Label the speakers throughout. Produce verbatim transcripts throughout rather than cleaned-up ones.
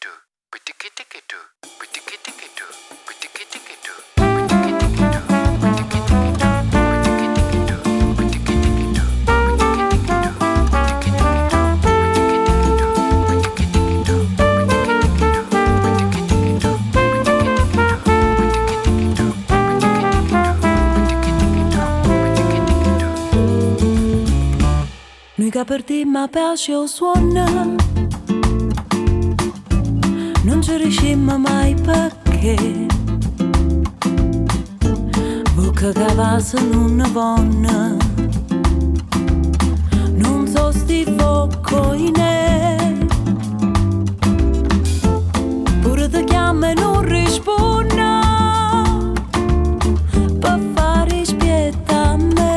Speaker 1: Che per te mi piace o suona, non ci riuscimmo mai perché bocca cavassa non ne vonna, non so sti focoine, pure ti chiama e non risponda per fare spietta a me.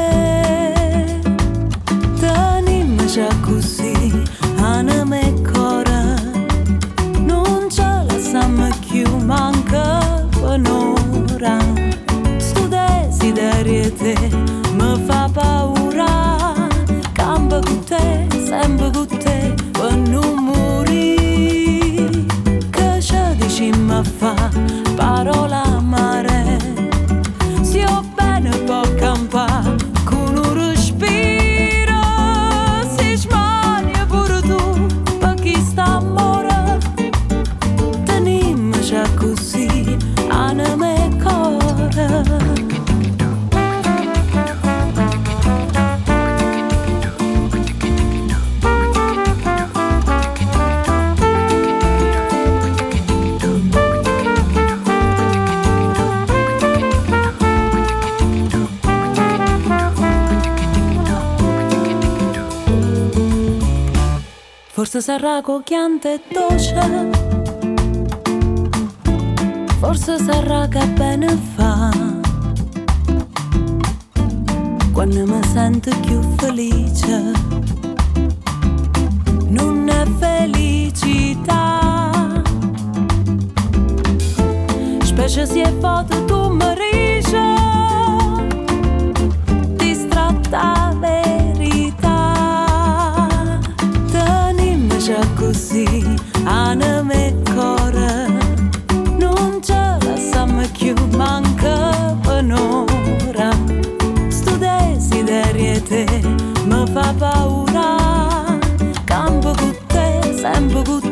Speaker 1: Già così, anima e cuore, non ce la lasciamo più, manca un'ora. Sto desiderio te mi fa paura, cambia con te, sempre con te, per non morire. Che ci dici mi fa parola amare, se ho bene può campare con un respiro. Così, anima e cuore. Forse sarà cocchiante e dolce, forse sarà che bene fa quando mi sento più felice. Non è felicità, specie se è foto tu mi riesci, distratta verità. Tenimmi già così, anima e cuore, più manca un'ora. Sto desiderio te mi fa paura, campo con te, sempre con te.